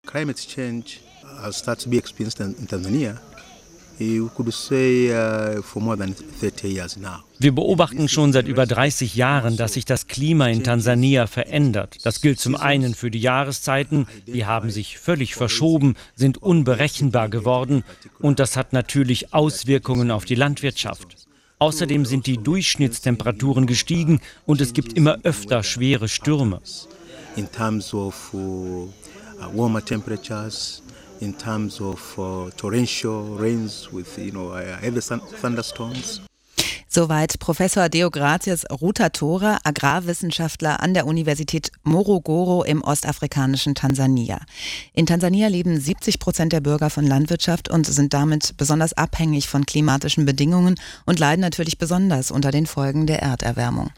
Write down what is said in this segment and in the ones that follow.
climate change starts to be experienced in Tanzania, you could say for more than 30 years now. Wir beobachten schon seit über 30 Jahren, dass sich das Klima in Tansania verändert. Das gilt zum einen für die Jahreszeiten, die haben sich völlig verschoben, sind unberechenbar geworden und das hat natürlich Auswirkungen auf die Landwirtschaft. Außerdem sind die Durchschnittstemperaturen gestiegen und es gibt immer öfter schwere Stürme. In terms of warmer temperatures, in terms of torrential rains with heavy thunderstorms. Soweit Professor Deogratias Rutatora, Agrarwissenschaftler an der Universität Morogoro im ostafrikanischen Tansania. In Tansania leben 70% der Bürger von Landwirtschaft und sind damit besonders abhängig von klimatischen Bedingungen und leiden natürlich besonders unter den Folgen der Erderwärmung.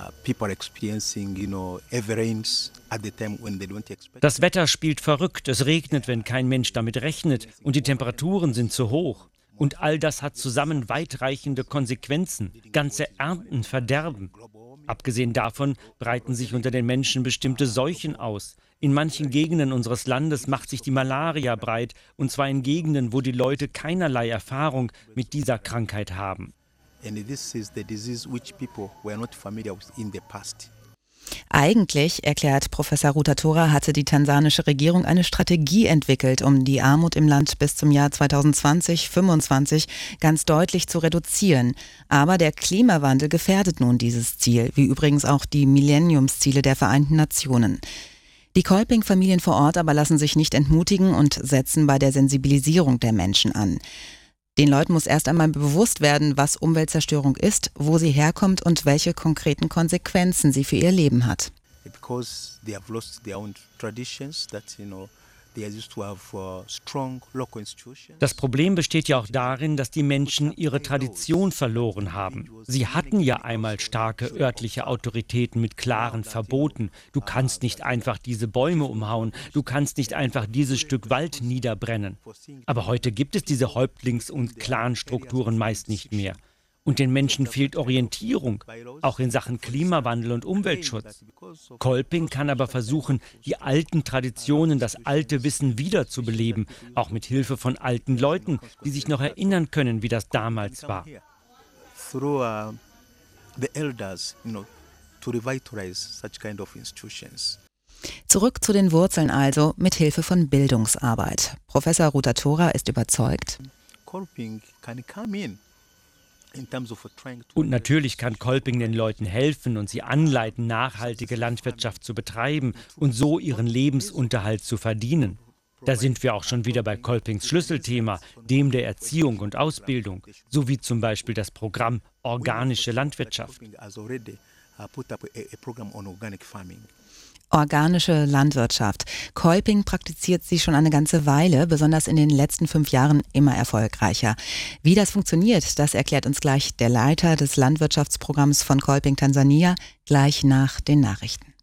Das Wetter spielt verrückt, es regnet, wenn kein Mensch damit rechnet und die Temperaturen sind zu hoch. Und all das hat zusammen weitreichende Konsequenzen. Ganze Ernten verderben. Abgesehen davon breiten sich unter den Menschen bestimmte Seuchen aus. In manchen Gegenden unseres Landes macht sich die Malaria breit, und zwar in Gegenden, wo die Leute keinerlei Erfahrung mit dieser Krankheit haben. And this is the disease which people were not familiar with in the past. Eigentlich, erklärt Professor Rutatora, hatte die tansanische Regierung eine Strategie entwickelt, um die Armut im Land bis zum Jahr 2020-25 ganz deutlich zu reduzieren. Aber der Klimawandel gefährdet nun dieses Ziel, wie übrigens auch die Millenniumsziele der Vereinten Nationen. Die Kolping-Familien vor Ort aber lassen sich nicht entmutigen und setzen bei der Sensibilisierung der Menschen an. Den Leuten muss erst einmal bewusst werden, was Umweltzerstörung ist, wo sie herkommt und welche konkreten Konsequenzen sie für ihr Leben hat. Because they have lost their own traditions that they used to have strong local institutions. Das Problem besteht ja auch darin, dass die Menschen ihre Tradition verloren haben. Sie hatten ja einmal starke örtliche Autoritäten mit klaren Verboten. Du kannst nicht einfach diese Bäume umhauen, du kannst nicht einfach dieses Stück Wald niederbrennen. Aber heute gibt es diese Häuptlings- und Clanstrukturen meist nicht mehr. Und den Menschen fehlt Orientierung, auch in Sachen Klimawandel und Umweltschutz. Kolping kann aber versuchen, die alten Traditionen, das alte Wissen wiederzubeleben, auch mit Hilfe von alten Leuten, die sich noch erinnern können, wie das damals war. Through the elders, to revitalize such kind of institutions. Zurück zu den Wurzeln also, mit Hilfe von Bildungsarbeit. Professor Rutatora ist überzeugt. Kolping can come in. Und natürlich kann Kolping den Leuten helfen und sie anleiten, nachhaltige Landwirtschaft zu betreiben und so ihren Lebensunterhalt zu verdienen. Da sind wir auch schon wieder bei Kolpings Schlüsselthema, dem der Erziehung und Ausbildung, sowie zum Beispiel das Programm Organische Landwirtschaft. Organische Landwirtschaft. Kolping praktiziert sie schon eine ganze Weile, besonders in den letzten 5 Jahren immer erfolgreicher. Wie das funktioniert, das erklärt uns gleich der Leiter des Landwirtschaftsprogramms von Kolping Tansania, gleich nach den Nachrichten.